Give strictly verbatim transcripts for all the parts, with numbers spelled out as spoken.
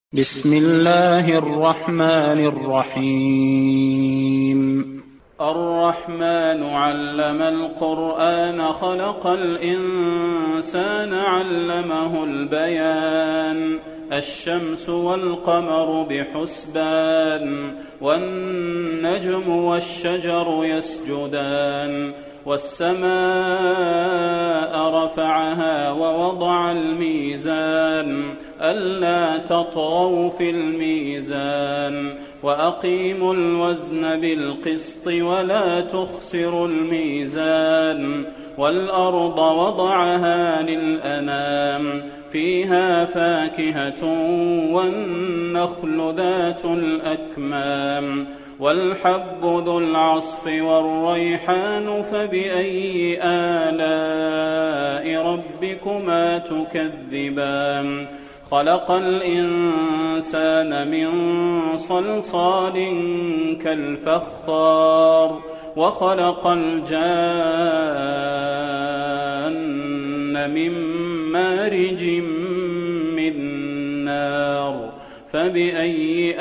بسم الله الرحمن الرحيم. الرحمن علم القرآن خلق الإنسان علمه البيان الشمس والقمر بحسبان والنجم والشجر يسجدان والسماء رفعها ووضع الميزان ألا تطغوا في الميزان وأقيموا الوزن بالقسط ولا تخسروا الميزان والأرض وضعها للأنام فيها فاكهة والنخل ذات الأكمام والحب ذو العصف والريحان فبأي آلاء ربكما تكذبان خلق الإنسان من صلصال كالفخار وخلق الجان من مارج من نار فبأي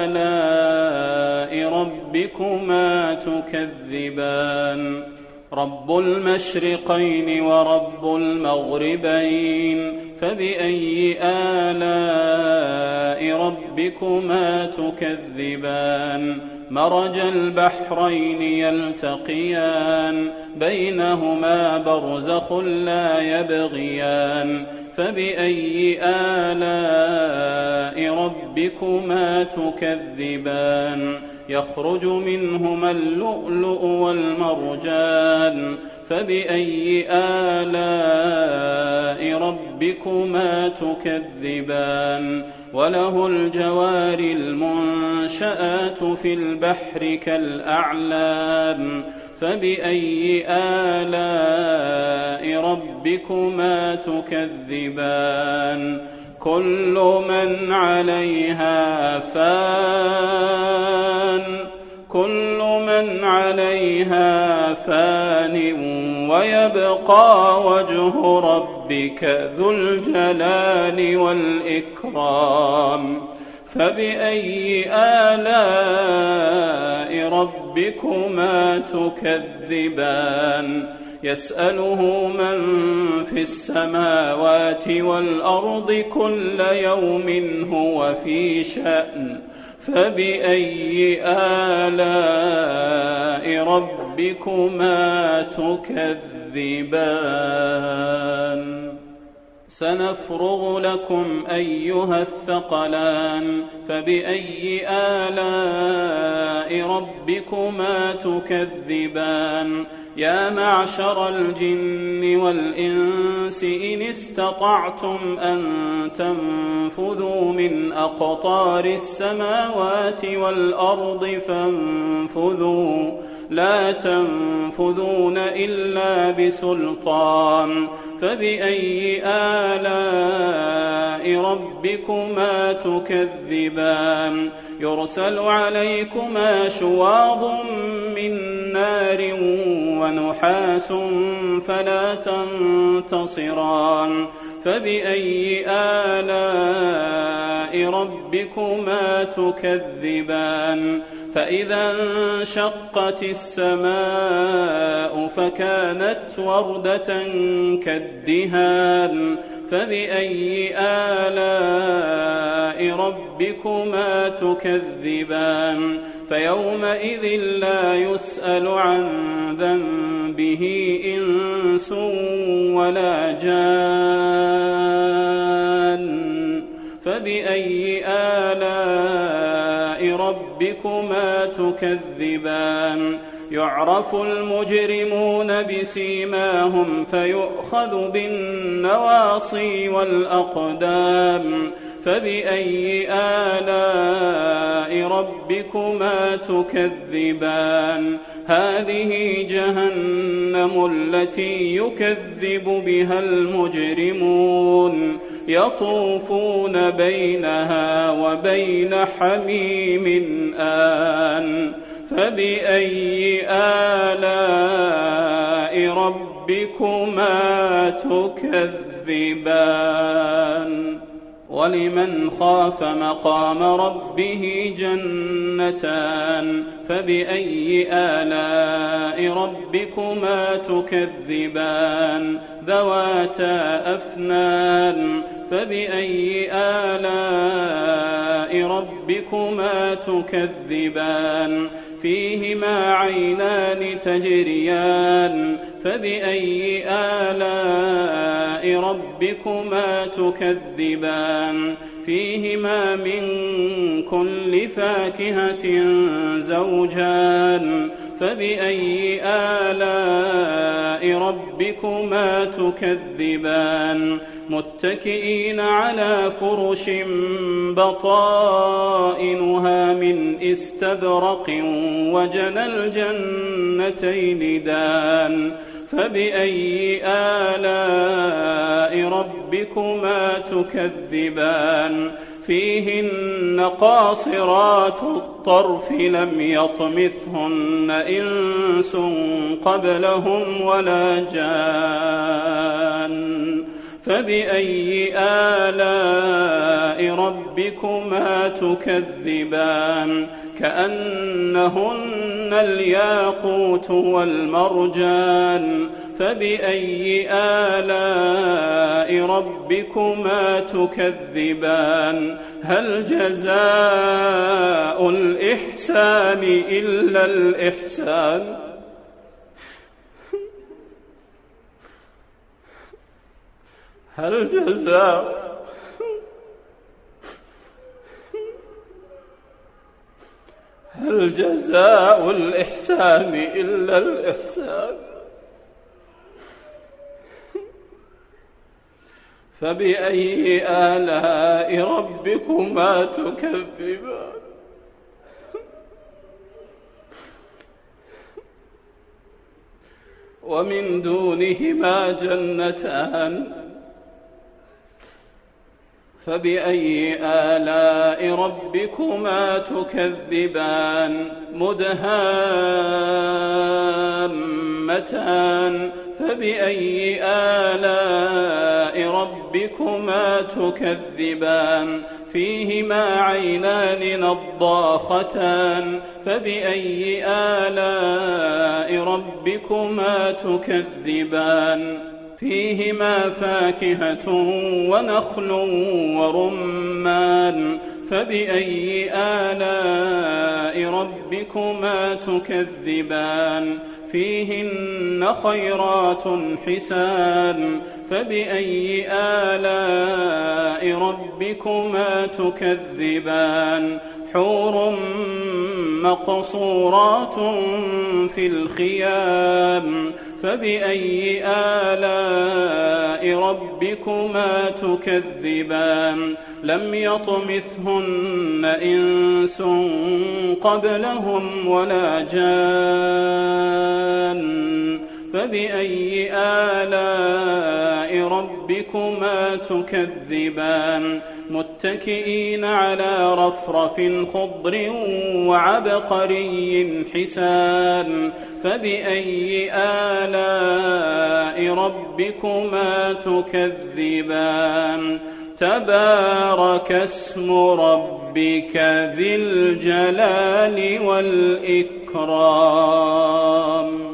آلاء ربكما تكذبان رب المشرقين ورب المغربين فبأي آلاء ربكما تكذبان مرج البحرين يلتقيان بينهما برزخ لا يبغيان فبأي آلاء ربكما تكذبان يخرج منهما اللؤلؤ والمرجان فبأي آلاء ربكما تكذبان وله الجوار المنشآت في البحر كالأعلام فبأي آلاء ربكما تكذبان كل من عليها فان كل من عليها فان ويبقى وجه ربك ذو الجلال والإكرام فبأي آلاء ربكما تكذبان يسأله من في السماوات والأرض كل يوم هو في شأن فبأي آلاء ربكما تكذبان سنفرغ لكم أيها الثقلان فبأي آلاء ربكما تكذبان يا معشر الجن والإنس إن استطعتم أن تنفذوا من أقطار السماوات والأرض فانفذوا لا تنفذون إلا بسلطان فبأي آلاء ربكما تكذبان يرسل عليكما شواظ من نار ونحاس فلا تنتصران فبأي آلاء ربكما تكذبان فإذا انشقت السماء فكانت وردة كالدهان فبأي آلاء ربكما تكذبان فيومئذ لا يسأل عن ذنبه إنس ولا جان فبأي آلاء ربكما تكذبان يعرف المجرمون بسيماهم فيؤخذ بالنواصي والأقدام فبأي آلاء ربكما تكذبان هذه جهنم التي يكذب بها المجرمون يطوفون بينها وبين حميم آن فبأي آلاء ربكما تكذبان ولمن خاف مقام ربه جنتان فبأي آلاء ربكما تكذبان ذواتا أفنان فبأي آلاء ربكما تكذبان فيهما عينان تجريان فبأي آلاء ربكما تكذبان فيهما من كل فاكهة زوجان فبأي آلاء ربكما تكذبان متكئين على فرش بطائنها من استبرق وجنى الجنتين دان فبأي آلاء ربكما تكذبان فيهن قاصرات الطرف لم يطمثهن إنس قبلهم ولا جان فبأي آلاء ربكما تكذبان كأنهن الياقوت والمرجان فبأي آلاء ربكما تكذبان هل جزاء الإحسان إلا الإحسان هل جزاء هل جزاء الإحسان إلا الإحسان فبأي آلاء ربكما تكذبان ومن دونهما جنتان فبأي آلاء ربكما تكذبان مدهامتان فبأي آلاء ربكما تكذبان فيهما عينان نضاختان فبأي آلاء ربكما تكذبان فيهما فاكهة ونخل ورمان فبأي آلاء ربكما تكذبان فيهن خيرات حسان فبأي آلاء ربكما تكذبان حور مقصورات في الخيام فبأي آلاء ربكما تكذبان لم يطمثهن إنس قبلهم ولا جان فبأي آلاء ربكما تكذبان متكئين على رفرف خضر وعبقري حسان فبأي آلاء ربكما تكذبان تبارك اسم ربك ذي الجلال والإكرام.